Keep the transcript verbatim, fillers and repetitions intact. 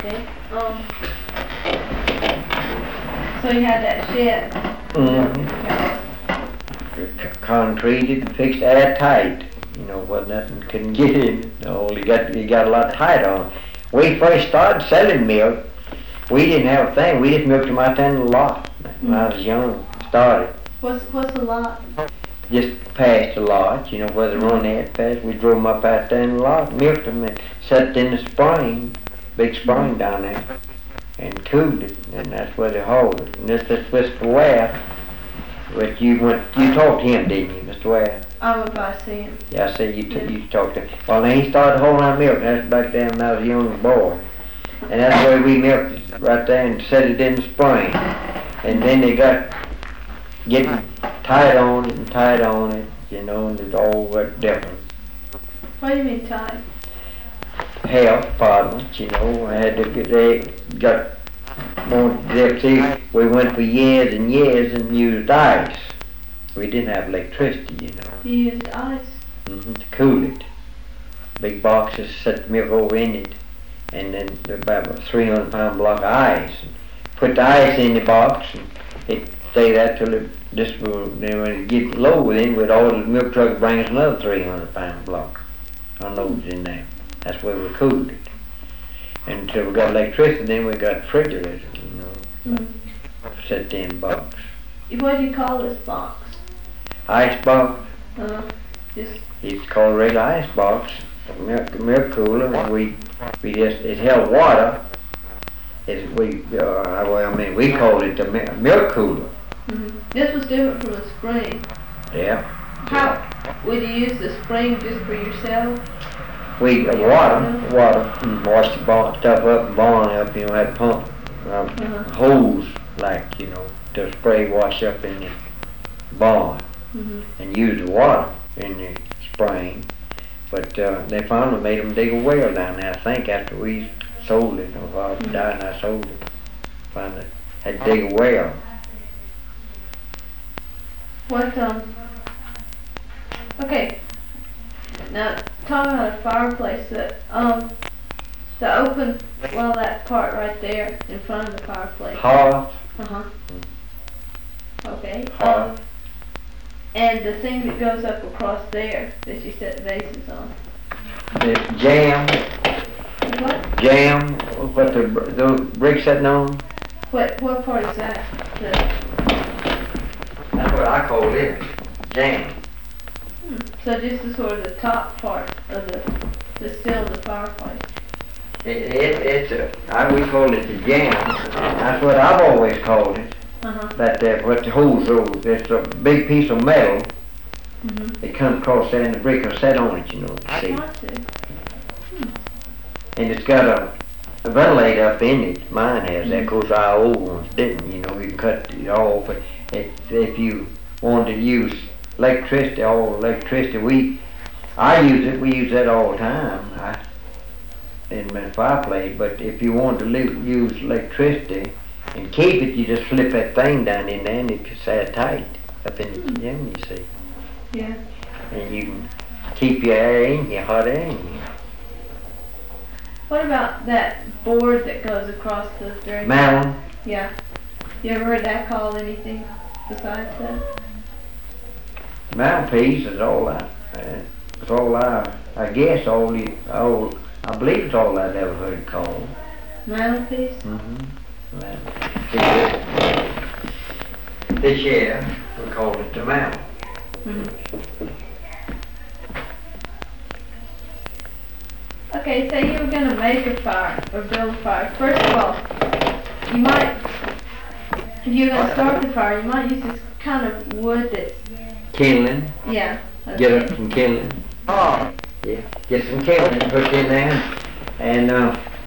Okay. Um. So you had that shed. Mm-hmm. C- concreted, fixed airtight. You know, what nothing couldn't get in. No, you got you got a lot tight on. We first started selling milk. We didn't have a thing. We just milked them out there in the lot when I was young. Started. What's what's a lot? Just past the lot, you know, where the run at past. We drove them up out there in the lot, milked them, and set in the spring, big spring down there, and cooled it, and that's where they hauled it. And this is Mister Ware, which you went, you talked to him, didn't you, Mister Ware? I went by see him. Yeah, I said you t- you talked to him. Well, then he started holding our milk, and that's back then when I was a young boy. And that's where we milked it, right there, and set it in the spring. And then they got getting tight on it and tight on it, you know, and it all got different. What do you mean tight? Health problems, you know, I had to get, they got more, they, see, we went for years and years and used ice. We didn't have electricity, you know. You used ice. Mm-hmm, to cool it. Big boxes, set the milk over in it, and then about a three hundred pound block of ice. Put the ice in the box, and it stay that till it, this will, then when it gets low, then with all the milk truck bring us another three hundred pound block. Unloads in there. That's where we cooled it. And until we got electricity, then we got refrigerators, you know, Mm-hmm. set in box. What do you call this box? Ice box. Uh, just It's called a regular ice box, a milk, milk cooler, and we, we just, it held water. It, we, uh, well, I mean, we called it the mi- milk cooler. mm-hmm. This was different from the spring. Yeah. How would you use the spring just for yourself? We, uh, water, water, and wash the barn, stuff up, and barn up, you know, had pump, um, Uh-huh. hose, like, you know, to spray wash up in the barn, Mm-hmm. and use the water in the spring. But, uh, they finally made them dig a well down there, I think, after we sold it, or I Mhm. died and I sold it. Finally, had to dig a well. What, um, okay, now, talking about a fireplace, that, um, the open, well, that part right there in front of the fireplace. Hearth, Uh-huh. Okay, Hearth. um, and the thing that goes up across there that you set vases on. the jam, What, jam, what the, br- those bricks sitting on, what, what part is that? The, that's what I call it, jam. hmm, so just the sort of the top part of the, the still the fireplace. It, it, it's a, I, we call it the jam. That's what I've always called it. Uh-huh. That, that what the holes are. It's a big piece of metal. Mm-hmm. It comes across there and the brick are set on it, you know. I See, want to. and it's got a, a ventilator up in it. Mine has that. Of course, our old ones didn't. You know, you can cut it off. But it, if you wanted to use electricity, all electricity, we, I use it. We use that all the time. I, in my fireplace. But if you want to li- use electricity and keep it, you just slip that thing down in there and it can stay tight up in the chimney, you see. Yeah. And you can keep your air in here, hot air in here. What about that board that goes across the drain? Mountain, Yeah. You ever heard that called anything besides that? mouthpiece is all I, uh, it's all I, I guess all the, all, I believe it's all I've ever heard called. Mantelpiece? Mm-hmm. This year, we call it the mount. Mm-hmm. Okay, say you were going to make a fire or build a fire. First of all, you might, if you're going to start the fire, you might use this kind of wood that's, Kindling, yeah. Okay. get up some kindling. Oh. Yeah, get some kindling, put it in there, and uh,